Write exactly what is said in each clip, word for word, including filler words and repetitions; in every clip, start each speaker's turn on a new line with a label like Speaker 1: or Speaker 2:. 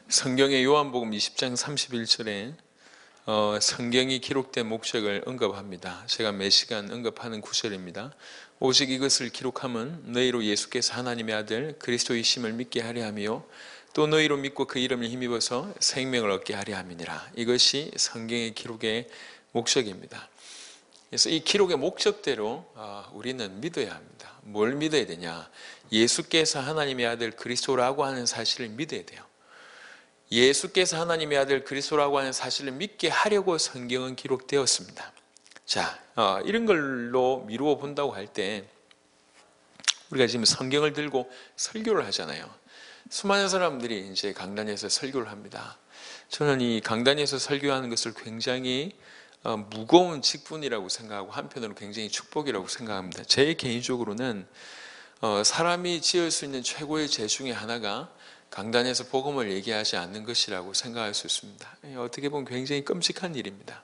Speaker 1: 성경의 요한복음 이십 장 삼십일 절에 어, 성경이 기록된 목적을 언급합니다. 제가 매 시간 언급하는 구절입니다. 오직 이것을 기록함은 너희로 예수께서 하나님의 아들 그리스도이심을 믿게 하려 하며 또 너희로 믿고 그 이름을 힘입어서 생명을 얻게 하려 함이니라. 이것이 성경의 기록의 목적입니다. 그래서 이 기록의 목적대로 우리는 믿어야 합니다. 뭘 믿어야 되냐? 예수께서 하나님의 아들 그리스도라고 하는 사실을 믿어야 돼요. 예수께서 하나님의 아들 그리스도라고 하는 사실을 믿게 하려고 성경은 기록되었습니다. 자, 어, 이런 걸로 미루어 본다고 할 때 우리가 지금 성경을 들고 설교를 하잖아요. 수많은 사람들이 이제 강단에서 설교를 합니다. 저는 이 강단에서 설교하는 것을 굉장히 어, 무거운 직분이라고 생각하고 한편으로 굉장히 축복이라고 생각합니다. 제 개인적으로는 어, 사람이 지을 수 있는 최고의 죄 중에 하나가 강단에서 복음을 얘기하지 않는 것이라고 생각할 수 있습니다. 어떻게 보면 굉장히 끔찍한 일입니다.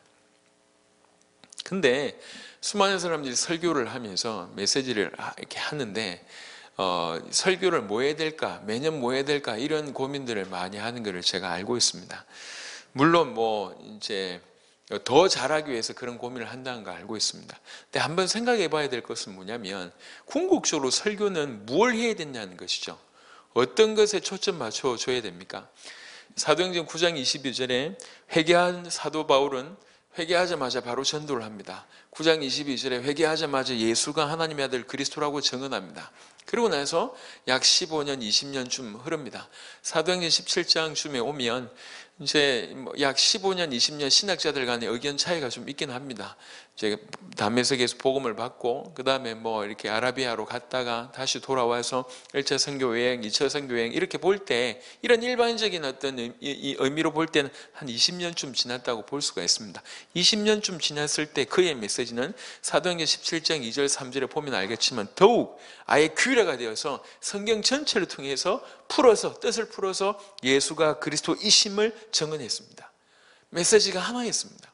Speaker 1: 근데 수많은 사람들이 설교를 하면서 메시지를 이렇게 하는데 어, 설교를 뭐 해야 될까, 매년 뭐 해야 될까 이런 고민들을 많이 하는 것을 제가 알고 있습니다. 물론 뭐 이제 더 잘하기 위해서 그런 고민을 한다는 걸 알고 있습니다. 근데 한번 생각해 봐야 될 것은 뭐냐면 궁극적으로 설교는 뭘 해야 되냐는 것이죠. 어떤 것에 초점 맞춰줘야 됩니까? 사도행전 구 장 이십이 절에 회개한 사도 바울은 회개하자마자 바로 전도를 합니다. 구 장 이십이 절에 회개하자마자 예수가 하나님의 아들 그리스도라고 증언합니다. 그리고 나서 약 십오 년, 이십 년쯤 흐릅니다. 사도행전 십칠 장쯤에 오면 이제 약 십오 년, 이십 년 신학자들 간의 의견 차이가 좀 있긴 합니다. 이제 다메섹에서 복음을 받고 그 다음에 뭐 이렇게 아라비아로 갔다가 다시 돌아와서 일 차 선교 여행, 이 차 선교 여행 이렇게 볼 때 이런 일반적인 어떤 의미로 볼 때는 한 이십 년쯤 지났다고 볼 수가 있습니다. 이십 년쯤 지났을 때 그의 메시지는 사도행전 십칠 장 이 절 삼 절에 보면 알겠지만 더욱 아예 규례가 되어서 성경 전체를 통해서 풀어서 뜻을 풀어서 예수가 그리스도이심을 증언했습니다. 메시지가 하나였습니다.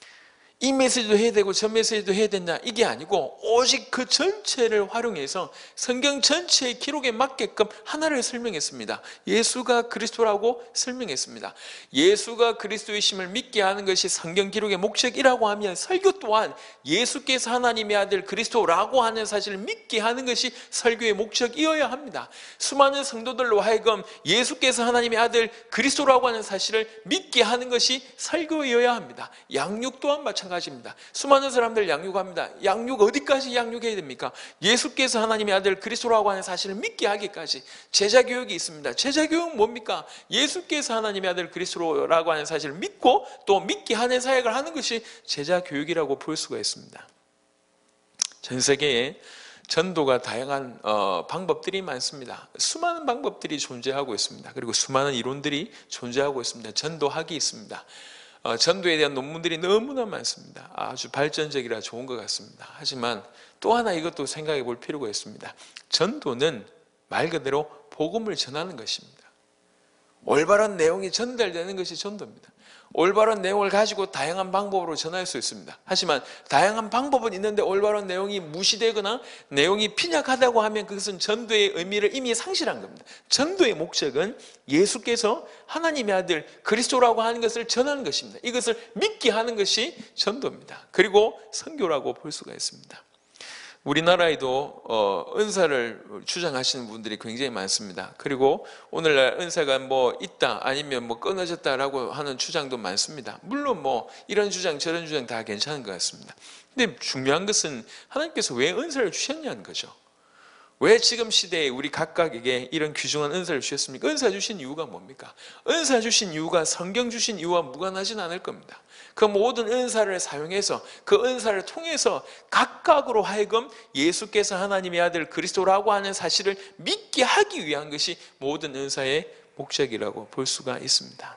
Speaker 1: 이 메시지도 해야 되고 저 메시지도 해야 된다 이게 아니고 오직 그 전체를 활용해서 성경 전체의 기록에 맞게끔 하나를 설명했습니다. 예수가 그리스도라고 설명했습니다. 예수가 그리스도이심을 믿게 하는 것이 성경 기록의 목적이라고 하면 설교 또한 예수께서 하나님의 아들 그리스도라고 하는 사실을 믿게 하는 것이 설교의 목적이어야 합니다. 수많은 성도들로 하여금 예수께서 하나님의 아들 그리스도라고 하는 사실을 믿게 하는 것이 설교이어야 합니다. 양육 또한 마찬가지입니다. 마찬가지입니다. 수많은 사람들 양육합니다. 양육 어디까지 양육해야 됩니까? 예수께서 하나님의 아들 그리스도라고 하는 사실을 믿게 하기까지 제자 교육이 있습니다. 제자 교육은 뭡니까? 예수께서 하나님의 아들 그리스도라고 하는 사실을 믿고 또 믿게 하는 사역을 하는 것이 제자 교육이라고 볼 수가 있습니다. 전 세계에 전도가 다양한 어, 방법들이 많습니다. 수많은 방법들이 존재하고 있습니다. 그리고 수많은 이론들이 존재하고 있습니다. 전도학이 있습니다. 어, 전도에 대한 논문들이 너무나 많습니다. 아주 발전적이라 좋은 것 같습니다. 하지만 또 하나 이것도 생각해 볼 필요가 있습니다. 전도는 말 그대로 복음을 전하는 것입니다. 올바른 내용이 전달되는 것이 전도입니다. 올바른 내용을 가지고 다양한 방법으로 전할 수 있습니다. 하지만 다양한 방법은 있는데 올바른 내용이 무시되거나 내용이 빈약하다고 하면 그것은 전도의 의미를 이미 상실한 겁니다. 전도의 목적은 예수께서 하나님의 아들 그리스도라고 하는 것을 전하는 것입니다. 이것을 믿게 하는 것이 전도입니다. 그리고 선교라고 볼 수가 있습니다. 우리나라에도 어, 은사를 주장하시는 분들이 굉장히 많습니다. 그리고 오늘날 은사가 뭐 있다 아니면 뭐 끊어졌다라고 하는 주장도 많습니다. 물론 뭐 이런 주장 저런 주장 다 괜찮은 것 같습니다. 근데 중요한 것은 하나님께서 왜 은사를 주셨냐는 거죠. 왜 지금 시대에 우리 각각에게 이런 귀중한 은사를 주셨습니까? 은사 주신 이유가 뭡니까? 은사 주신 이유가 성경 주신 이유와 무관하진 않을 겁니다. 그 모든 은사를 사용해서 그 은사를 통해서 각각으로 하여금 예수께서 하나님의 아들 그리스도라고 하는 사실을 믿게 하기 위한 것이 모든 은사의 목적이라고 볼 수가 있습니다.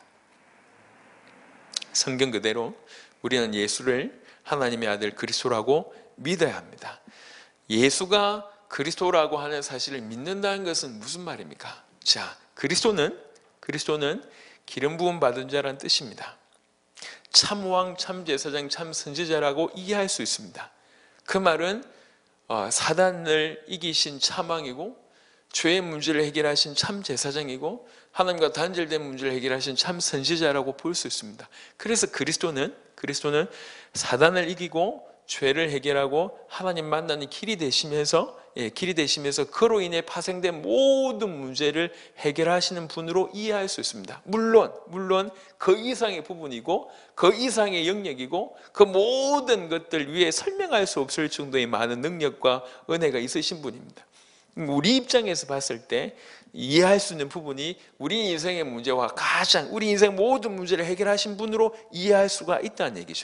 Speaker 1: 성경 그대로 우리는 예수를 하나님의 아들 그리스도라고 믿어야 합니다. 예수가 그리스도라고 하는 사실을 믿는다는 것은 무슨 말입니까? 자, 그리스도는 그리스도는 기름 부음 받은 자라는 뜻입니다. 참왕, 참제사장, 참선지자라고 이해할 수 있습니다. 그 말은 사단을 이기신 참왕이고 죄의 문제를 해결하신 참 제사장이고 하나님과 단절된 문제를 해결하신 참 선지자라고 볼 수 있습니다. 그래서 그리스도는 그리스도는 사단을 이기고 죄를 해결하고 하나님 만나는 길이 되시면서 예, 길이 되시면서 그로 인해 파생된 모든 문제를 해결하시는 분으로 이해할 수 있습니다. 물론 물론 그 이상의 부분이고 그 이상의 영역이고 그 모든 것들 위에 설명할 수 없을 정도의 많은 능력과 은혜가 있으신 분입니다. 우리 입장에서 봤을 때 이해할 수 있는 부분이 우리 인생의 문제와 가장 우리 인생 모든 문제를 해결하신 분으로 이해할 수가 있다는 얘기죠.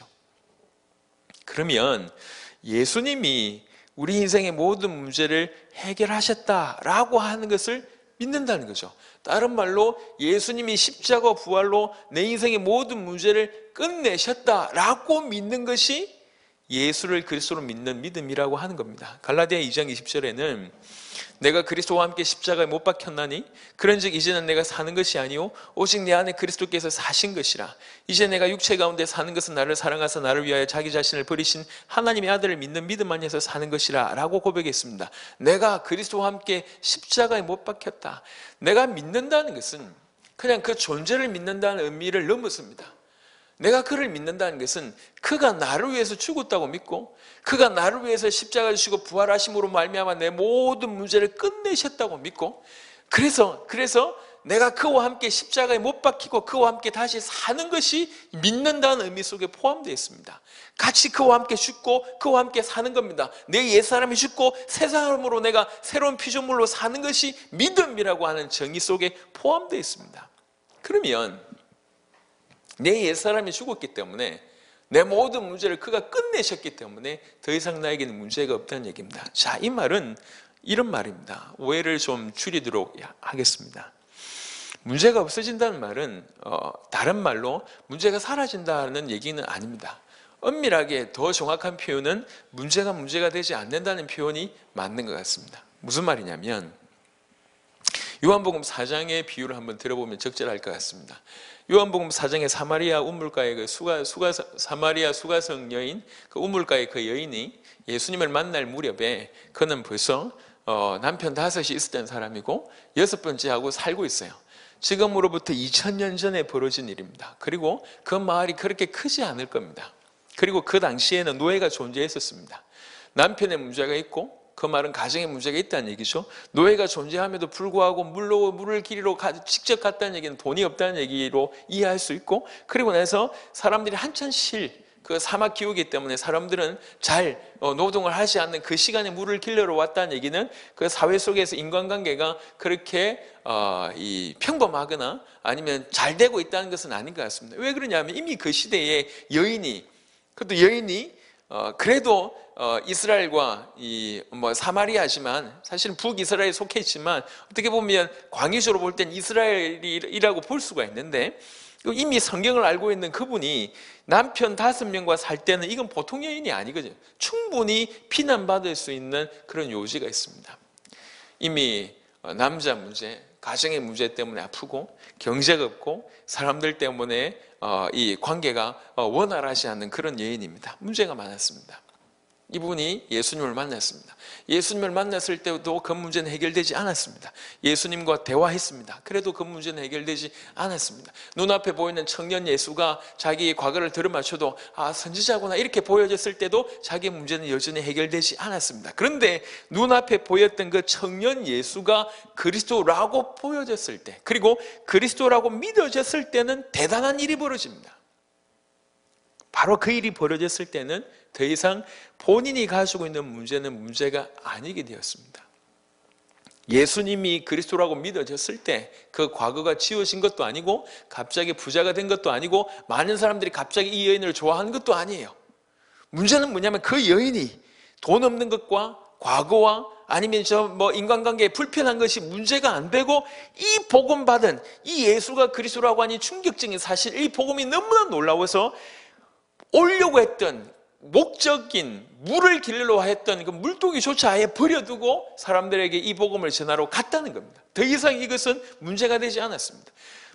Speaker 1: 그러면 예수님이 우리 인생의 모든 문제를 해결하셨다라고 하는 것을 믿는다는 거죠. 다른 말로 예수님이 십자가 부활로 내 인생의 모든 문제를 끝내셨다라고 믿는 것이 예수를 그리스도로 믿는 믿음이라고 하는 겁니다. 갈라디아 이 장 이십 절에는 내가 그리스도와 함께 십자가에 못 박혔나니 그런즉 이제는 내가 사는 것이 아니요 오직 내 안에 그리스도께서 사신 것이라. 이제 내가 육체 가운데 사는 것은 나를 사랑하사 나를 위하여 자기 자신을 버리신 하나님의 아들을 믿는 믿음 안에서 사는 것이라 라고 고백했습니다. 내가 그리스도와 함께 십자가에 못 박혔다. 내가 믿는다는 것은 그냥 그 존재를 믿는다는 의미를 넘어섭니다. 내가 그를 믿는다는 것은 그가 나를 위해서 죽었다고 믿고 그가 나를 위해서 십자가를 지시고 부활하심으로 말미암아 내 모든 문제를 끝내셨다고 믿고 그래서 그래서 내가 그와 함께 십자가에 못 박히고 그와 함께 다시 사는 것이 믿는다는 의미 속에 포함되어 있습니다. 같이 그와 함께 죽고 그와 함께 사는 겁니다. 내 옛사람이 죽고 새 사람으로 내가 새로운 피조물로 사는 것이 믿음이라고 하는 정의 속에 포함되어 있습니다. 그러면 내 옛사람이 죽었기 때문에 내 모든 문제를 그가 끝내셨기 때문에 더 이상 나에게는 문제가 없다는 얘기입니다. 자, 이 말은 이런 말입니다. 오해를 좀 줄이도록 하겠습니다. 문제가 없어진다는 말은 어, 다른 말로 문제가 사라진다는 얘기는 아닙니다. 엄밀하게 더 정확한 표현은 문제가 문제가 되지 않는다는 표현이 맞는 것 같습니다. 무슨 말이냐면 요한복음 사 장의 비유를 한번 들어보면 적절할 것 같습니다. 요한복음 사 장의 사마리아 우물가의 그 수가, 수가, 사마리아 수가성 여인, 그 우물가의 그 여인이 예수님을 만날 무렵에 그는 벌써 어, 남편 다섯이 있었던 사람이고 여섯 번째하고 살고 있어요. 지금으로부터 이천 년 전에 벌어진 일입니다. 그리고 그 마을이 그렇게 크지 않을 겁니다. 그리고 그 당시에는 노예가 존재했었습니다. 남편의 문제가 있고 그 말은 가정의 문제가 있다는 얘기죠. 노예가 존재함에도 불구하고 물로 물을 길이로 가, 직접 갔다는 얘기는 돈이 없다는 얘기로 이해할 수 있고 그리고 나서 사람들이 한참 쉴 그 사막 기후이기 때문에 사람들은 잘 노동을 하지 않는 그 시간에 물을 길러러 왔다는 얘기는 그 사회 속에서 인간관계가 그렇게 어, 이 평범하거나 아니면 잘 되고 있다는 것은 아닌 것 같습니다. 왜 그러냐면 이미 그 시대에 여인이 그것도 여인이 어, 그래도 어, 이스라엘과 이 뭐 사마리아지만 사실은 북이스라엘에 속해 있지만 어떻게 보면 광의적으로 볼 땐 이스라엘이라고 볼 수가 있는데 이미 성경을 알고 있는 그분이 남편 다섯 명과 살 때는 이건 보통 여인이 아니거든요. 충분히 비난받을 수 있는 그런 요지가 있습니다. 이미 남자 문제, 가정의 문제 때문에 아프고 경제가 없고 사람들 때문에 이 관계가 원활하지 않는 그런 여인입니다. 문제가 많았습니다. 이분이 예수님을 만났습니다. 예수님을 만났을 때도 그 문제는 해결되지 않았습니다. 예수님과 대화했습니다. 그래도 그 문제는 해결되지 않았습니다. 눈앞에 보이는 청년 예수가 자기의 과거를 들어맞춰도 아 선지자구나 이렇게 보여졌을 때도 자기의 문제는 여전히 해결되지 않았습니다. 그런데 눈앞에 보였던 그 청년 예수가 그리스도라고 보여졌을 때 그리고 그리스도라고 믿어졌을 때는 대단한 일이 벌어집니다. 바로 그 일이 벌어졌을 때는 더 이상 본인이 가지고 있는 문제는 문제가 아니게 되었습니다. 예수님이 그리스도라고 믿어졌을 때 그 과거가 지워진 것도 아니고 갑자기 부자가 된 것도 아니고 많은 사람들이 갑자기 이 여인을 좋아하는 것도 아니에요. 문제는 뭐냐면 그 여인이 돈 없는 것과 과거와 아니면 저 뭐 인간관계에 불편한 것이 문제가 안 되고 이 복음 받은 이 예수가 그리스도라고 하니 충격적인 사실 이 복음이 너무나 놀라워서 오려고 했던 목적인 물을 길러 했던 그 물동이조차 아예 버려두고 사람들에게 이 복음을 전하러 갔다는 겁니다. 더 이상 이것은 문제가 되지 않았습니다.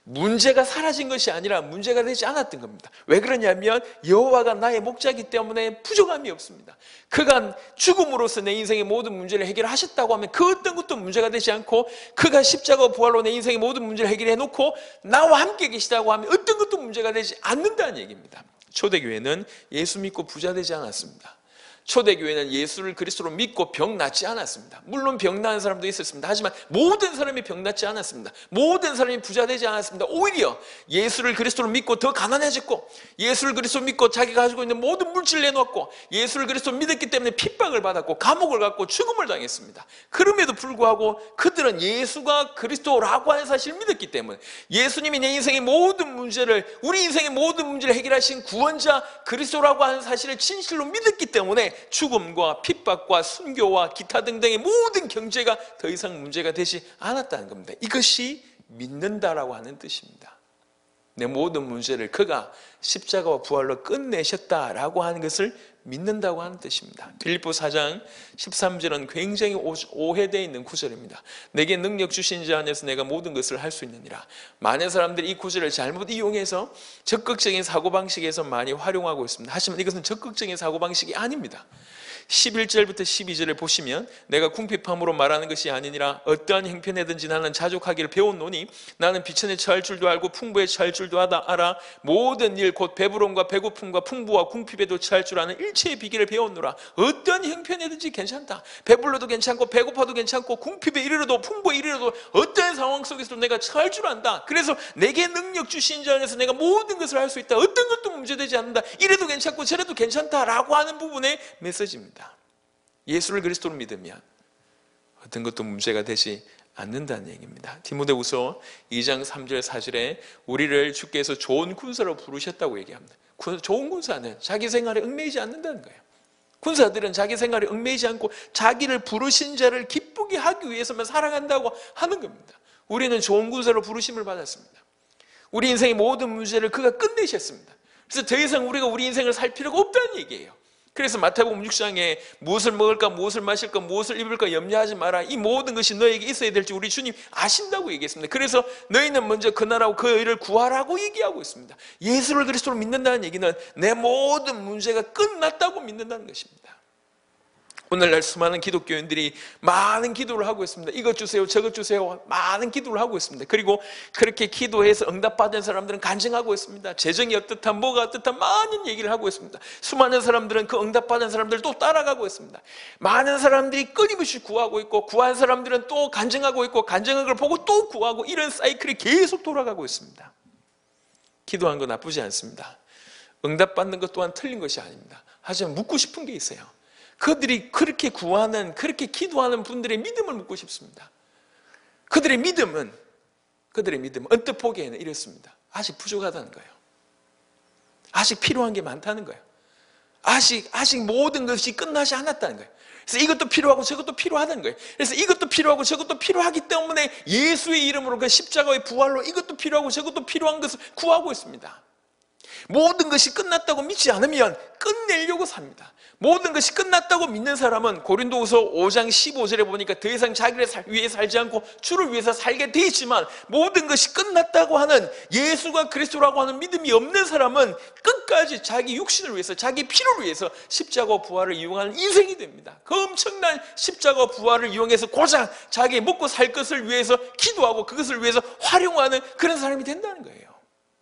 Speaker 1: 문제가 사라진 것이 아니라 문제가 되지 않았던 겁니다. 왜 그러냐면 여호와가 나의 목자이기 때문에 부족함이 없습니다. 그가 죽음으로써 내 인생의 모든 문제를 해결하셨다고 하면 그 어떤 것도 문제가 되지 않고, 그가 십자가 부활로 내 인생의 모든 문제를 해결해 놓고 나와 함께 계시다고 하면 어떤 것도 문제가 되지 않는다는 얘기입니다. 초대교회는 예수 믿고 부자 되지 않았습니다. 초대교회는 예수를 그리스도로 믿고 병 낫지 않았습니다. 물론 병 나은 사람도 있었습니다. 하지만 모든 사람이 병 낫지 않았습니다. 모든 사람이 부자 되지 않았습니다. 오히려 예수를 그리스도로 믿고 더 가난해졌고, 예수를 그리스도로 믿고 자기가 가지고 있는 모든 물질을 내놓았고, 예수를 그리스도로 믿었기 때문에 핍박을 받았고 감옥을 갔고 죽음을 당했습니다. 그럼에도 불구하고 그들은 예수가 그리스도라고 하는 사실을 믿었기 때문에, 예수님이 내 인생의 모든 문제를, 우리 인생의 모든 문제를 해결하신 구원자 그리스도라고 하는 사실을 진실로 믿었기 때문에 죽음과 핍박과 순교와 기타 등등의 모든 경제가 더 이상 문제가 되지 않았다는 겁니다. 이것이 믿는다라고 하는 뜻입니다. 내 모든 문제를 그가 십자가와 부활로 끝내셨다라고 하는 것을 믿는다고 하는 뜻입니다. 빌립보 사 장 십삼 절은 굉장히 오해되어 있는 구절입니다. 내게 능력 주신 자 안에서 내가 모든 것을 할 수 있느니라. 많은 사람들이 이 구절을 잘못 이용해서 적극적인 사고방식에서 많이 활용하고 있습니다. 하지만 이것은 적극적인 사고방식이 아닙니다. 십일 절부터 십이 절을 보시면 내가 궁핍함으로 말하는 것이 아니니라. 어떠한 형편에든지 나는 자족하기를 배웠노니 나는 비천에 처할 줄도 알고 풍부에 처할 줄도 알아. 모든 일 곧 배부름과 배고픔과 풍부와 궁핍에도 처할 줄 아는 일체의 비결을 배웠노라. 어떠한 형편에든지 괜찮다. 배불러도 괜찮고 배고파도 괜찮고 궁핍에 이르러도 풍부에 이르러도 어떠한 상황 속에서도 내가 처할 줄 안다. 그래서 내게 능력 주신 자 안에서 내가 모든 것을 할 수 있다. 어떤 것도 문제되지 않는다. 이래도 괜찮고 저래도 괜찮다라고 하는 부분의 메시지입니다. 예수를 그리스도로 믿으면 어떤 것도 문제가 되지 않는다는 얘기입니다. 디모데후서 이 장 삼 절 사 절에 우리를 주께서 좋은 군사로 부르셨다고 얘기합니다. 좋은 군사는 자기 생활에 얽매이지 않는다는 거예요. 군사들은 자기 생활에 얽매이지 않고 자기를 부르신 자를 기쁘게 하기 위해서만 살아간다고 하는 겁니다. 우리는 좋은 군사로 부르심을 받았습니다. 우리 인생의 모든 문제를 그가 끝내셨습니다. 그래서 더 이상 우리가 우리 인생을 살 필요가 없다는 얘기예요. 그래서 마태복음 육 장에 무엇을 먹을까 무엇을 마실까 무엇을 입을까 염려하지 마라. 이 모든 것이 너에게 있어야 될지 우리 주님 아신다고 얘기했습니다. 그래서 너희는 먼저 그 나라와 그 의를 구하라고 얘기하고 있습니다. 예수를 그리스도로 믿는다는 얘기는 내 모든 문제가 끝났다고 믿는다는 것입니다. 오늘날 수많은 기독교인들이 많은 기도를 하고 있습니다. 이것 주세요 저것 주세요 많은 기도를 하고 있습니다. 그리고 그렇게 기도해서 응답받은 사람들은 간증하고 있습니다. 재정이 어떻다 뭐가 어떻다 많은 얘기를 하고 있습니다. 수많은 사람들은 그 응답받은 사람들을 또 따라가고 있습니다. 많은 사람들이 끊임없이 구하고 있고 구한 사람들은 또 간증하고 있고 간증한 걸 보고 또 구하고, 이런 사이클이 계속 돌아가고 있습니다. 기도한 거 나쁘지 않습니다. 응답받는 것 또한 틀린 것이 아닙니다. 하지만 묻고 싶은 게 있어요. 그들이 그렇게 구하는, 그렇게 기도하는 분들의 믿음을 묻고 싶습니다. 그들의 믿음은, 그들의 믿음은 언뜻 보기에는 이렇습니다. 아직 부족하다는 거예요. 아직 필요한 게 많다는 거예요. 아직, 아직 모든 것이 끝나지 않았다는 거예요. 그래서 이것도 필요하고 저것도 필요하다는 거예요. 그래서 이것도 필요하고 저것도 필요하기 때문에 예수의 이름으로 그 십자가의 부활로 이것도 필요하고 저것도 필요한 것을 구하고 있습니다. 모든 것이 끝났다고 믿지 않으면 끝내려고 삽니다. 모든 것이 끝났다고 믿는 사람은 고린도후서 오 장 십오 절에 보니까 더 이상 자기를 위해 살지 않고 주를 위해서 살게 돼 있지만, 모든 것이 끝났다고 하는 예수가 그리스도라고 하는 믿음이 없는 사람은 끝까지 자기 육신을 위해서, 자기 필요를 위해서 십자가 부활을 이용하는 인생이 됩니다. 그 엄청난 십자가 부활을 이용해서 고작 자기 먹고 살 것을 위해서 기도하고 그것을 위해서 활용하는 그런 사람이 된다는 거예요.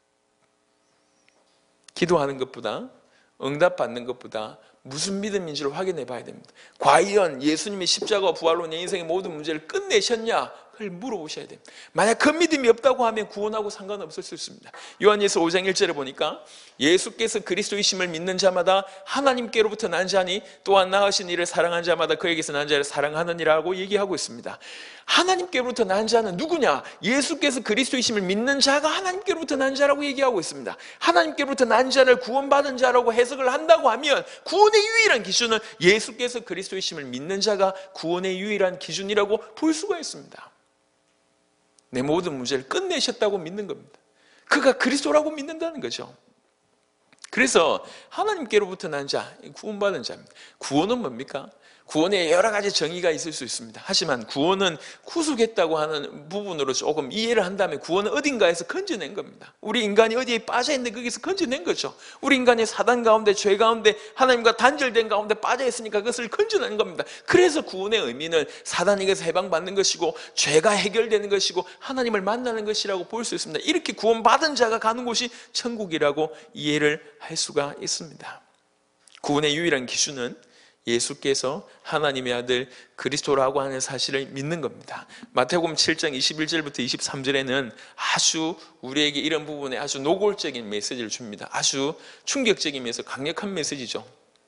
Speaker 1: 기도하는 것보다, 응답받는 것보다 무슨 믿음인지를 확인해 봐야 됩니다. 과연 예수님이 십자가 부활로 내 인생의 모든 문제를 끝내셨냐? 그걸 물어보셔야 됩니다. 만약 그 믿음이 없다고 하면 구원하고 상관없을 수 있습니다. 요한일서 오 장 일 절에 보니까 예수께서 그리스도이심을 믿는 자마다 하나님께로부터 난 자니 또한 낳으신 이를 사랑한 자마다 그에게서 난 자를 사랑하느니라고 얘기하고 있습니다. 하나님께로부터 난 자는 누구냐? 예수께서 그리스도이심을 믿는 자가 하나님께로부터 난 자라고 얘기하고 있습니다. 하나님께로부터 난 자를 구원받은 자라고 해석을 한다고 하면 구원의 유일한 기준은 예수께서 그리스도이심을 믿는 자가 구원의 유일한 기준이라고 볼 수가 있습니다. 내 모든 문제를 끝내셨다고 믿는 겁니다. 그가 그리스도라고 믿는다는 거죠. 그래서 하나님께로부터 난 자, 구원받은 자입니다. 구원은 뭡니까? 구원에 여러 가지 정의가 있을 수 있습니다. 하지만 구원은 구속했다고 하는 부분으로 조금 이해를 한다면 구원은 어딘가에서 건져낸 겁니다. 우리 인간이 어디에 빠져있는데 거기서 건져낸 거죠. 우리 인간이 사단 가운데, 죄 가운데, 하나님과 단절된 가운데 빠져있으니까 그것을 건져낸 겁니다. 그래서 구원의 의미는 사단에게서 해방받는 것이고 죄가 해결되는 것이고 하나님을 만나는 것이라고 볼 수 있습니다. 이렇게 구원받은 자가 가는 곳이 천국이라고 이해를 할 수가 있습니다. 구원의 유일한 기준은 예수께서 하나님의 아들 그리스도라고 하는 사실을 믿는 겁니다. 마태복음 칠 장 이십일 절부터 이십삼 절에는 아주 우리에게 이런 부분에 아주 노골적인 메시지를 줍니다. 아주 충격적이면서 강력한 메시지죠.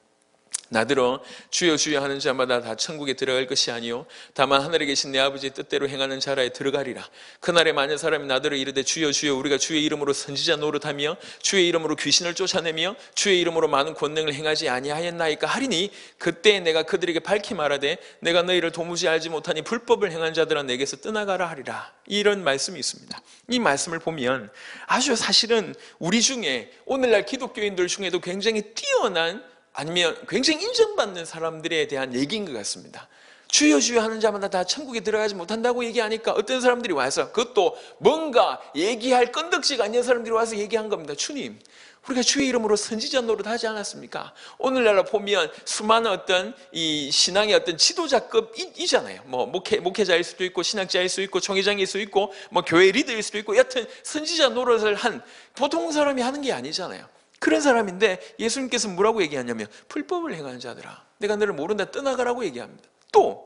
Speaker 1: 나더러 주여 주여 하는 자마다 다 천국에 들어갈 것이 아니요 다만 하늘에 계신 내 아버지의 뜻대로 행하는 자라에 들어가리라. 그날에 많은 사람이 나더러 이르되 주여 주여 우리가 주의 이름으로 선지자 노릇하며 주의 이름으로 귀신을 쫓아내며 주의 이름으로 많은 권능을 행하지 아니하였나이까 하리니 그때 내가 그들에게 밝히 말하되 내가 너희를 도무지 알지 못하니 불법을 행한 자들아 내게서 떠나가라 하리라. 이런 말씀이 있습니다. 이 말씀을 보면 아주 사실은 우리 중에 오늘날 기독교인들 중에도 굉장히 뛰어난 아니면 굉장히 인정받는 사람들에 대한 얘기인 것 같습니다. 주여 주여 하는 자마다 다 천국에 들어가지 못한다고 얘기하니까 어떤 사람들이 와서 그것도 뭔가 얘기할 건덕지가 아닌 사람들이 와서 얘기한 겁니다. 주님, 우리가 주의 이름으로 선지자 노릇 하지 않았습니까? 오늘날 보면 수많은 어떤 이 신앙의 어떤 지도자급이잖아요. 뭐 목회, 목회자일 수도 있고 신학자일 수도 있고 총회장일 수도 있고 뭐 교회 리더일 수도 있고 여튼 선지자 노릇을 한 보통 사람이 하는 게 아니잖아요. 그런 사람인데 예수님께서 뭐라고 얘기하냐면 불법을 행하는 자들아 내가 너를 모른다 떠나가라고 얘기합니다. 또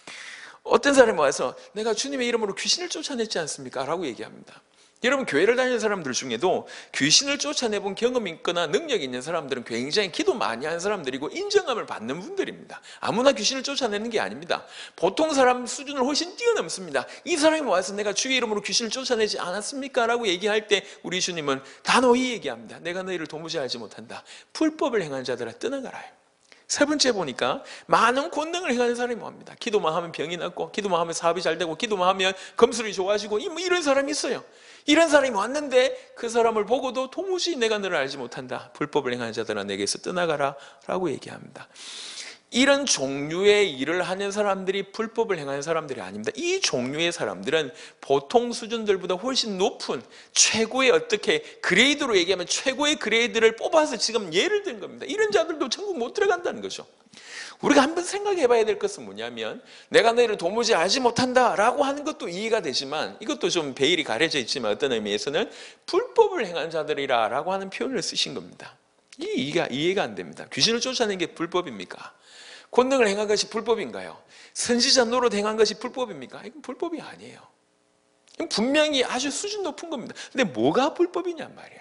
Speaker 1: 어떤 사람이 와서 내가 주님의 이름으로 귀신을 쫓아냈지 않습니까? 라고 얘기합니다. 여러분 교회를 다니는 사람들 중에도 귀신을 쫓아내본 경험이 있거나 능력이 있는 사람들은 굉장히 기도 많이 하는 사람들이고 인정함을 받는 분들입니다. 아무나 귀신을 쫓아내는 게 아닙니다. 보통 사람 수준을 훨씬 뛰어넘습니다. 이 사람이 와서 내가 주의 이름으로 귀신을 쫓아내지 않았습니까? 라고 얘기할 때 우리 주님은 단호히 얘기합니다. 내가 너희를 도무지 알지 못한다. 불법을 행한 자들아 떠나가라. 세 번째 보니까 많은 권능을 행하는 사람이 옵니다. 기도만 하면 병이 낫고 기도만 하면 사업이 잘 되고 기도만 하면 검술이 좋아지고 이런 사람이 있어요. 이런 사람이 왔는데 그 사람을 보고도 도무지 내가 너를 알지 못한다. 불법을 행하는 자들아 내게서 떠나가라 라고 얘기합니다. 이런 종류의 일을 하는 사람들이 불법을 행하는 사람들이 아닙니다. 이 종류의 사람들은 보통 수준들보다 훨씬 높은 최고의 어떻게 그레이드로 얘기하면 최고의 그레이드를 뽑아서 지금 예를 든 겁니다. 이런 자들도 천국 못 들어간다는 거죠. 우리가 한번 생각해 봐야 될 것은 뭐냐면 내가 너희를 도무지 알지 못한다라고 하는 것도 이해가 되지만 이것도 좀 베일이 가려져 있지만 어떤 의미에서는 불법을 행한 자들이라 라고 하는 표현을 쓰신 겁니다. 이 이해가, 이해가 안 됩니다. 귀신을 쫓아내는 게 불법입니까? 권능을 행한 것이 불법인가요? 선지자 노릇 행한 것이 불법입니까? 이건 불법이 아니에요. 이건 분명히 아주 수준 높은 겁니다. 근데 뭐가 불법이냔 말이에요.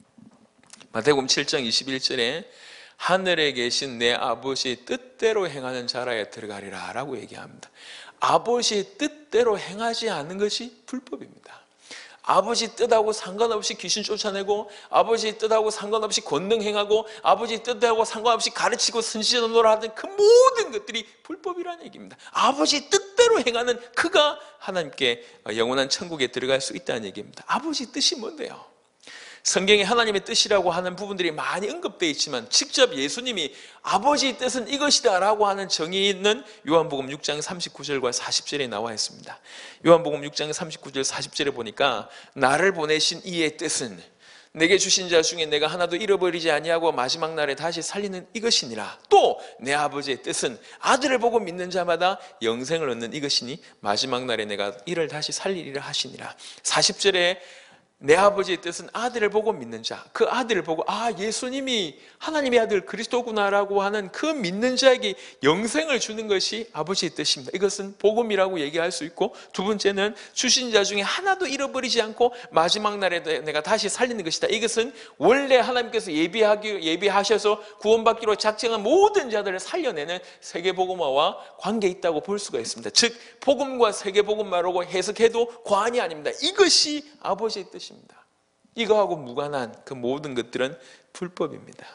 Speaker 1: 마태복음 칠 장 이십일 절에 하늘에 계신 내 아버지의 뜻대로 행하는 자라에 들어가리라 라고 얘기합니다. 아버지의 뜻대로 행하지 않는 것이 불법입니다. 아버지 뜻하고 상관없이 귀신 쫓아내고 아버지 뜻하고 상관없이 권능 행하고 아버지 뜻하고 상관없이 가르치고 선지자 노릇하는 그 모든 것들이 불법이라는 얘기입니다. 아버지 뜻대로 행하는 그가 하나님께 영원한 천국에 들어갈 수 있다는 얘기입니다. 아버지 뜻이 뭔데요? 성경에 하나님의 뜻이라고 하는 부분들이 많이 언급되어 있지만 직접 예수님이 아버지의 뜻은 이것이다 라고 하는 정의는 요한복음 육 장 삼십구 절과 사십 절에 나와 있습니다. 요한복음 육 장 삼십구 절 사십 절에 보니까 나를 보내신 이의 뜻은 내게 주신 자 중에 내가 하나도 잃어버리지 아니하고 마지막 날에 다시 살리는 이것이니라. 또 내 아버지의 뜻은 아들을 보고 믿는 자마다 영생을 얻는 이것이니 마지막 날에 내가 이를 다시 살리리라 하시니라. 사십 절에 내 아버지의 뜻은 아들을 보고 믿는 자, 그 아들을 보고 아 예수님이 하나님의 아들 그리스도구나라고 하는 그 믿는 자에게 영생을 주는 것이 아버지의 뜻입니다. 이것은 복음이라고 얘기할 수 있고, 두 번째는 주신 자 중에 하나도 잃어버리지 않고 마지막 날에 내가 다시 살리는 것이다. 이것은 원래 하나님께서 예비하기, 예비하셔서 구원받기로 작정한 모든 자들을 살려내는 세계복음화와 관계 있다고 볼 수가 있습니다. 즉 복음과 세계복음화라고 해석해도 과언이 아닙니다. 이것이 아버지의 뜻입니다. 이거하고 무관한 그 모든 것들은 불법입니다.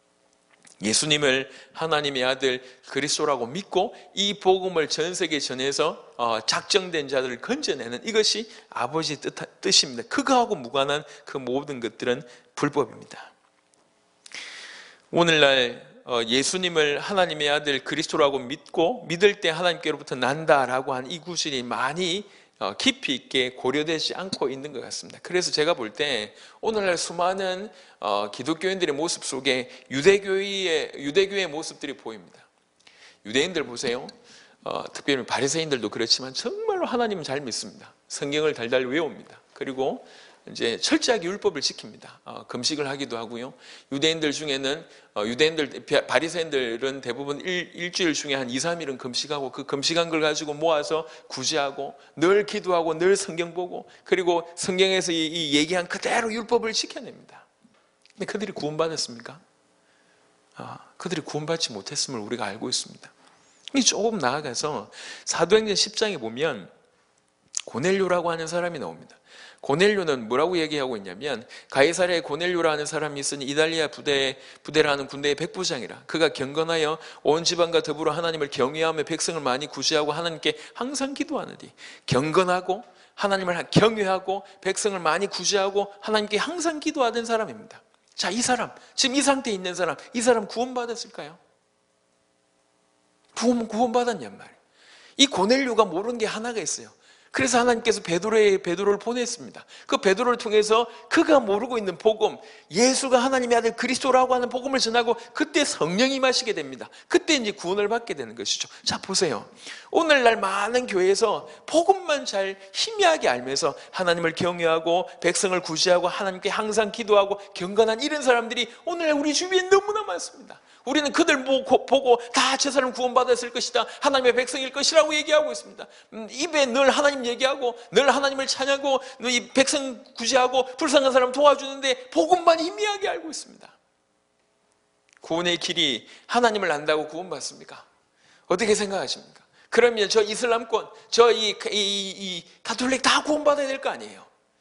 Speaker 1: 예수님을 하나님의 아들 그리스도라고 믿고 이 복음을 전 세계에 전해서 작정된 자들을 건져내는 이것이 아버지의 뜻입니다. 그거하고 무관한 그 모든 것들은 불법입니다. 오늘날 예수님을 하나님의 아들 그리스도라고 믿고 믿을 때 하나님께로부터 난다라고 한 이 구절이 많이 깊이 있게 고려되지 않고 있는 것 같습니다. 그래서 제가 볼 때 오늘날 수많은 기독교인들의 모습 속에 유대교의, 유대교의 모습들이 보입니다. 유대인들 보세요. 어, 특별히 바리새인들도 그렇지만 정말로 하나님은 잘 믿습니다. 성경을 달달 외웁니다. 그리고 이제 철저하게 율법을 지킵니다. 어, 금식을 하기도 하고요. 유대인들 중에는 어, 유대인들 바리새인들은 대부분 일, 일주일 중에 한 이, 삼 일은 금식하고 그 금식한 걸 가지고 모아서 구제하고 늘 기도하고 늘 성경 보고 그리고 성경에서 이, 이 얘기한 그대로 율법을 지켜냅니다. 근데 그들이 구원받았습니까? 아, 그들이 구원받지 못했음을 우리가 알고 있습니다. 조금 나아가서 사도행전 십 장에 보면 고넬료라고 하는 사람이 나옵니다. 고넬료는 뭐라고 얘기하고 있냐면 가이사랴에 고넬료라는 사람이 있으니 이달리아 부대, 부대라는 군대의 백부장이라. 그가 경건하여 온 지방과 더불어 하나님을 경외하며 백성을 많이 구제하고 하나님께 항상 기도하느니. 경건하고 하나님을 경외하고 백성을 많이 구제하고 하나님께 항상 기도하던 사람입니다. 자, 이 사람, 지금 이 상태에 있는 사람, 이 사람 구원받았을까요? 구원, 구원받았냔 말이에요. 이 고넬료가 모르는 게 하나가 있어요. 그래서 하나님께서 베드로의 베드로를 보냈습니다. 그 베드로를 통해서 그가 모르고 있는 복음, 예수가 하나님의 아들 그리스도라고 하는 복음을 전하고 그때 성령이 임하시게 됩니다. 그때 이제 구원을 받게 되는 것이죠. 자, 보세요. 오늘날 많은 교회에서 복음만 잘 희미하게 알면서 하나님을 경외하고 백성을 구제하고 하나님께 항상 기도하고 경건한 이런 사람들이 오늘날 우리 주위에 너무나 많습니다. 우리는 그들 보고 다 저 사람 구원받았을 것이다, 하나님의 백성일 것이라고 얘기하고 있습니다. 입에 늘 하나님 얘기하고 늘 하나님을 찬양하고 이 백성 구제하고 불쌍한 사람 도와주는데 복음만 희미하게 알고 있습니다. 구원의 길이 하나님을 안다고 구원받습니까? 어떻게 생각하십니까? 그러면 저 이슬람권, 저 이 이, 이, 이 가톨릭 다 구원받아야 될 거 아니에요?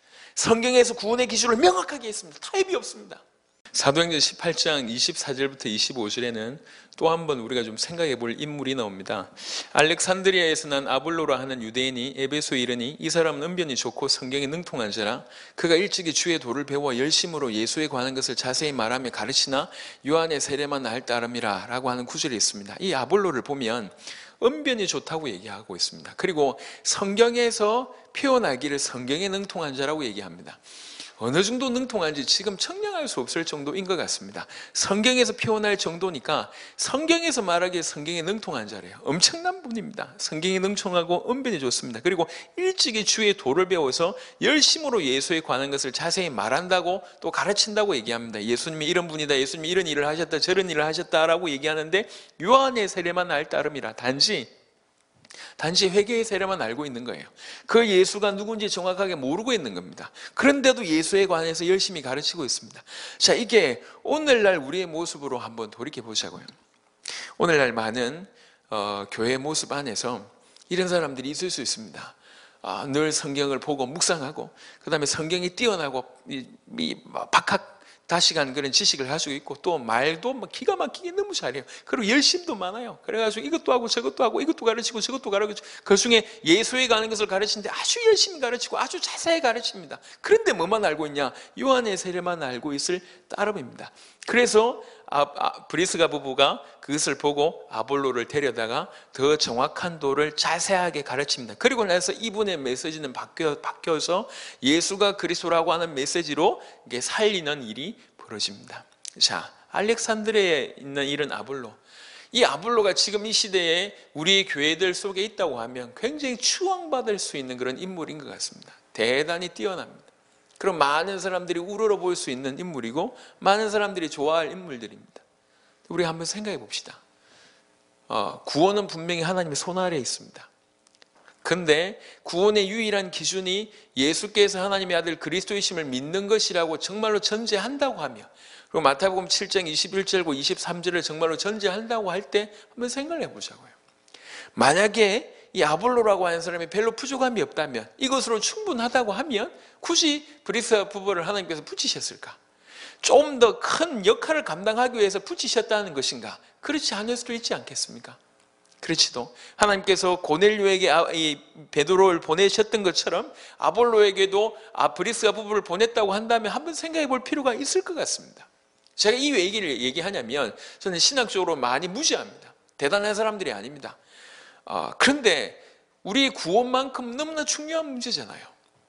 Speaker 1: 성경에서 구원의 기준을 명확하게 했습니다. 타협이 없습니다. 사도행전 십팔 장 이십사 절부터 이십오 절에는 또 한 번 우리가 좀 생각해 볼 인물이 나옵니다. 알렉산드리아에서 난 아볼로라 하는 유대인이 에베소에 이르니 이 사람은 은변이 좋고 성경에 능통한 자라. 그가 일찍이 주의 도를 배워 열심으로 예수에 관한 것을 자세히 말하며 가르치나 요한의 세례만 날 따름이라 라고 하는 구절이 있습니다. 이 아볼로를 보면 은변이 좋다고 얘기하고 있습니다. 그리고 성경에서 표현하기를 성경에 능통한 자라고 얘기합니다. 어느 정도 능통한지 지금 청량할 수 없을 정도인 것 같습니다. 성경에서 표현할 정도니까 성경에서 말하기에 성경에 능통한 자래요. 엄청난 분입니다. 성경에 능통하고 은변이 좋습니다. 그리고 일찍이 주의 도를 배워서 열심으로 예수에 관한 것을 자세히 말한다고 또 가르친다고 얘기합니다. 예수님이 이런 분이다, 예수님이 이런 일을 하셨다, 저런 일을 하셨다라고 얘기하는데 요한의 세례만 알 따름이라. 단지 단지 회개의 세례만 알고 있는 거예요. 그 예수가 누군지 정확하게 모르고 있는 겁니다. 그런데도 예수에 관해서 열심히 가르치고 있습니다. 자, 이게 오늘날 우리의 모습으로 한번 돌이켜보자고요. 오늘날 많은 어, 교회 모습 안에서 이런 사람들이 있을 수 있습니다. 아, 늘 성경을 보고 묵상하고 그 다음에 성경이 뛰어나고 이, 이 박학 다시간 그런 지식을 가지고 있고 또 말도 막 기가 막히게 너무 잘해요. 그리고 열심도 많아요. 그래가지고 이것도 하고 저것도 하고 이것도 가르치고 저것도 가르치고 그 중에 예수에 가는 것을 가르치는데 아주 열심히 가르치고 아주 자세히 가르칩니다. 그런데 뭐만 알고 있냐? 요한의 세례만 알고 있을 따름입니다. 그래서 아, 아, 브리스가 부부가 그것을 보고 아볼로를 데려다가 더 정확한 도를 자세하게 가르칩니다. 그리고 나서 이분의 메시지는 바뀌어, 바뀌어서 예수가 그리스도라고 하는 메시지로 이게 살리는 일이 벌어집니다. 자, 알렉산드리아에 있는 이런 아볼로, 이 아볼로가 지금 이 시대에 우리 교회들 속에 있다고 하면 굉장히 추앙받을 수 있는 그런 인물인 것 같습니다. 대단히 뛰어납니다. 그럼 많은 사람들이 우러러 볼 수 있는 인물이고 많은 사람들이 좋아할 인물들입니다. 우리 한번 생각해 봅시다. 어, 구원은 분명히 하나님의 손 아래에 있습니다. 그런데 구원의 유일한 기준이 예수께서 하나님의 아들 그리스도이심을 믿는 것이라고 정말로 전제한다고 하며, 그리고 마태복음 칠 장 이십일 절과 이십삼 절을 정말로 전제한다고 할 때 한번 생각을 해보자고요. 만약에 이 아볼로라고 하는 사람이 별로 부족함이 없다면, 이것으로 충분하다고 하면 굳이 브리스 부부를 하나님께서 붙이셨을까? 좀 더 큰 역할을 감당하기 위해서 붙이셨다는 것인가? 그렇지 않을 수도 있지 않겠습니까? 그렇지도 하나님께서 고넬료에게 이 베드로를 보내셨던 것처럼 아볼로에게도 아 브리스가 부부를 보냈다고 한다면 한번 생각해 볼 필요가 있을 것 같습니다. 제가 이 얘기를 얘기하냐면 저는 신학적으로 많이 무시합니다. 대단한 사람들이 아닙니다. 어, 그런데 우리 구원만큼 너무나 중요한 문제잖아요.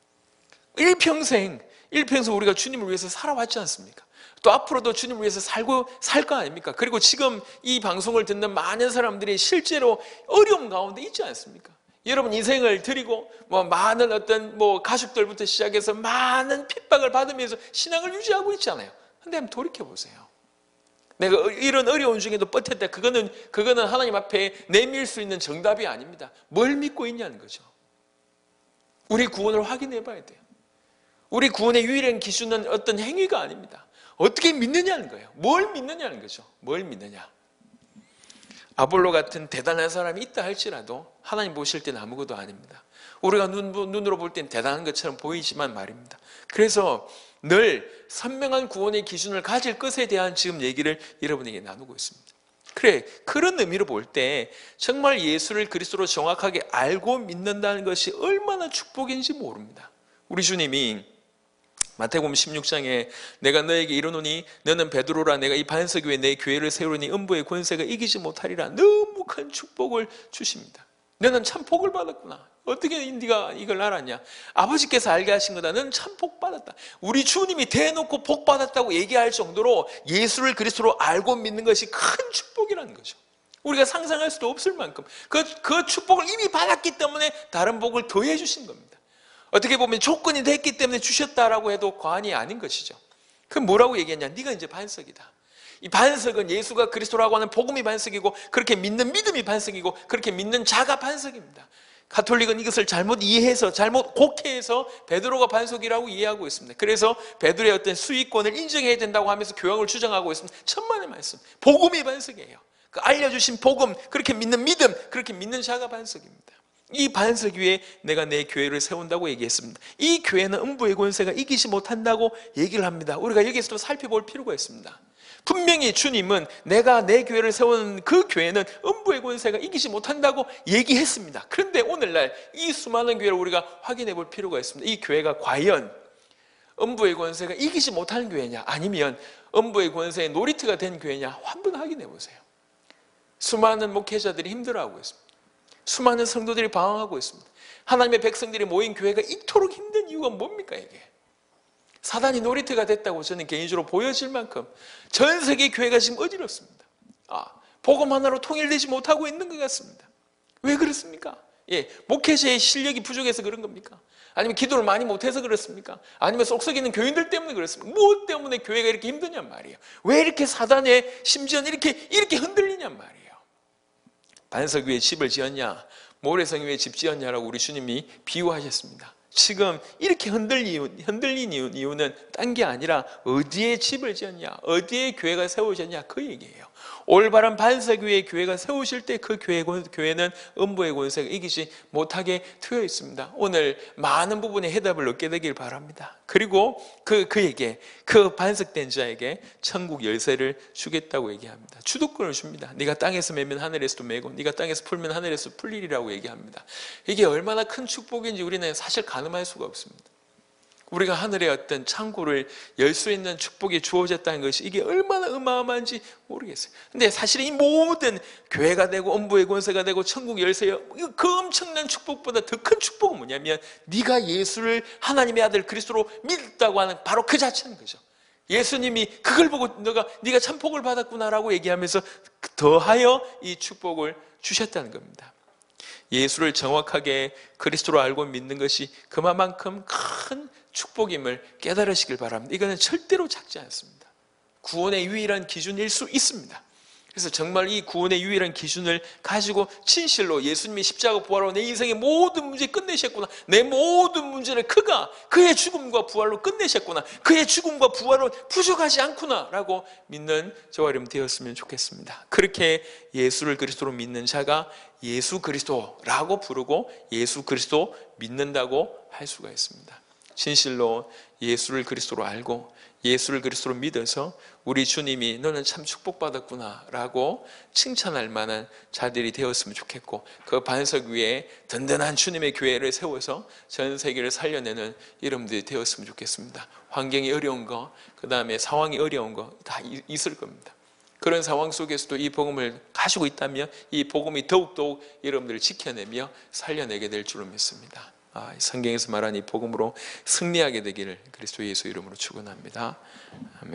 Speaker 1: 일평생, 일평생 우리가 주님을 위해서 살아왔지 않습니까? 또 앞으로도 주님을 위해서 살고 살 거 아닙니까? 그리고 지금 이 방송을 듣는 많은 사람들이 실제로 어려움 가운데 있지 않습니까? 여러분 인생을 드리고 뭐 많은 어떤 뭐 가족들부터 시작해서 많은 핍박을 받으면서 신앙을 유지하고 있잖아요. 근데 한번 돌이켜 보세요. 내가 이런 어려운 중에도 버텼다. 그거는 그거는 하나님 앞에 내밀 수 있는 정답이 아닙니다. 뭘 믿고 있냐는 거죠. 우리 구원을 확인해 봐야 돼요. 우리 구원의 유일한 기준은 어떤 행위가 아닙니다. 어떻게 믿느냐는 거예요. 뭘 믿느냐는 거죠. 뭘 믿느냐. 아볼로 같은 대단한 사람이 있다 할지라도 하나님 보실 때는 아무것도 아닙니다. 우리가 눈, 눈으로 볼 때는 대단한 것처럼 보이지만 말입니다. 그래서 늘 선명한 구원의 기준을 가질 것에 대한 지금 얘기를 여러분에게 나누고 있습니다. 그래, 그런 의미로 볼 때 정말 예수를 그리스도로 정확하게 알고 믿는다는 것이 얼마나 축복인지 모릅니다. 우리 주님이 마태복음 십육 장에 내가 너에게 이르노니 너는 베드로라 내가 이 반석 위에 내 교회를 세우리니 음부의 권세가 이기지 못하리라. 너무 큰 축복을 주십니다. 너는 참 복을 받았구나. 어떻게 네가 이걸 알았냐? 아버지께서 알게 하신 거다. 너는 참 복 받았다. 우리 주님이 대놓고 복 받았다고 얘기할 정도로 예수를 그리스도로 알고 믿는 것이 큰 축복이라는 거죠. 우리가 상상할 수도 없을 만큼 그, 그 축복을 이미 받았기 때문에 다른 복을 더해 주신 겁니다. 어떻게 보면 조건이 됐기 때문에 주셨다라고 해도 과언이 아닌 것이죠. 그럼 뭐라고 얘기했냐? 네가 이제 반석이다. 이 반석은 예수가 그리스도라고 하는 복음이 반석이고 그렇게 믿는 믿음이 반석이고 그렇게 믿는 자가 반석입니다. 가톨릭은 이것을 잘못 이해해서 잘못 곡해해서 베드로가 반석이라고 이해하고 있습니다. 그래서 베드로의 어떤 수익권을 인정해야 된다고 하면서 교황을 주장하고 있습니다. 천만의 말씀. 복음이 반석이에요. 그 알려주신 복음, 그렇게 믿는 믿음, 그렇게 믿는 자가 반석입니다. 이 반석 위에 내가 내 교회를 세운다고 얘기했습니다. 이 교회는 음부의 권세가 이기지 못한다고 얘기를 합니다. 우리가 여기서도 살펴볼 필요가 있습니다. 분명히 주님은 내가 내 교회를 세우는 그 교회는 음부의 권세가 이기지 못한다고 얘기했습니다. 그런데 오늘날 이 수많은 교회를 우리가 확인해 볼 필요가 있습니다. 이 교회가 과연 음부의 권세가 이기지 못하는 교회냐 아니면 음부의 권세의 놀이터가 된 교회냐 한번 확인해 보세요. 수많은 목회자들이 힘들어하고 있습니다. 수많은 성도들이 방황하고 있습니다. 하나님의 백성들이 모인 교회가 이토록 힘든 이유가 뭡니까 이게? 사단이 놀이터가 됐다고 저는 개인적으로 보여질 만큼 전 세계 교회가 지금 어지럽습니다. 아, 복음 하나로 통일되지 못하고 있는 것 같습니다. 왜 그렇습니까? 예, 목회자의 실력이 부족해서 그런 겁니까? 아니면 기도를 많이 못해서 그렇습니까? 아니면 속썩이는 교인들 때문에 그렇습니까? 무엇 때문에 교회가 이렇게 힘드냔 말이에요. 왜 이렇게 사단의 심지어는 이렇게 이렇게 흔들리냔 말이에요. 반석 위에 집을 지었냐, 모래성 위에 집 지었냐라고 우리 주님이 비유하셨습니다. 지금 이렇게 흔들린, 흔들린 이유는 딴 게 아니라 어디에 집을 지었냐, 어디에 교회가 세워졌냐 그 얘기예요. 올바른 반석 위에 교회가 세우실 때 그 교회, 교회는 음부의 권세가 이기지 못하게 되어 있습니다. 오늘 많은 부분의 해답을 얻게 되길 바랍니다. 그리고 그, 그에게, 그 반석된 자에게 천국 열쇠를 주겠다고 얘기합니다. 주도권을 줍니다. 네가 땅에서 매면 하늘에서도 매고 네가 땅에서 풀면 하늘에서 풀리리라고 얘기합니다. 이게 얼마나 큰 축복인지 우리는 사실 가늠할 수가 없습니다. 우리가 하늘의 어떤 창고를 열 수 있는 축복이 주어졌다는 것이 이게 얼마나 어마어마한지 모르겠어요. 근데 사실 이 모든 교회가 되고 음부의 권세가 되고 천국 열쇠요, 그 엄청난 축복보다 더 큰 축복은 뭐냐면 네가 예수를 하나님의 아들 그리스도로 믿었다고 하는 바로 그 자체인 거죠. 예수님이 그걸 보고 너가 네가 참 복을 받았구나라고 얘기하면서 더하여 이 축복을 주셨다는 겁니다. 예수를 정확하게 그리스도로 알고 믿는 것이 그만큼 큰 축복임을 깨달으시길 바랍니다. 이거는 절대로 작지 않습니다. 구원의 유일한 기준일 수 있습니다. 그래서 정말 이 구원의 유일한 기준을 가지고 진실로 예수님이 십자가 부활로 내 인생의 모든 문제 끝내셨구나, 내 모든 문제를 그가 그의 죽음과 부활로 끝내셨구나, 그의 죽음과 부활로 부족하지 않구나 라고 믿는 저와 여러분 되었으면 좋겠습니다. 그렇게 예수를 그리스도로 믿는 자가 예수 그리스도라고 부르고 예수 그리스도 믿는다고 할 수가 있습니다. 진실로 예수를 그리스도로 알고 예수를 그리스도로 믿어서 우리 주님이 너는 참 축복받았구나 라고 칭찬할 만한 자들이 되었으면 좋겠고, 그 반석 위에 든든한 주님의 교회를 세워서 전 세계를 살려내는 여러분들이 되었으면 좋겠습니다. 환경이 어려운 거, 그 다음에 상황이 어려운 거 다 있을 겁니다. 그런 상황 속에서도 이 복음을 가지고 있다면 이 복음이 더욱더욱 여러분들을 지켜내며 살려내게 될 줄로 믿습니다. 아, 성경에서 말한 이 복음으로 승리하게 되기를 그리스도 예수 이름으로 축원합니다. 아멘.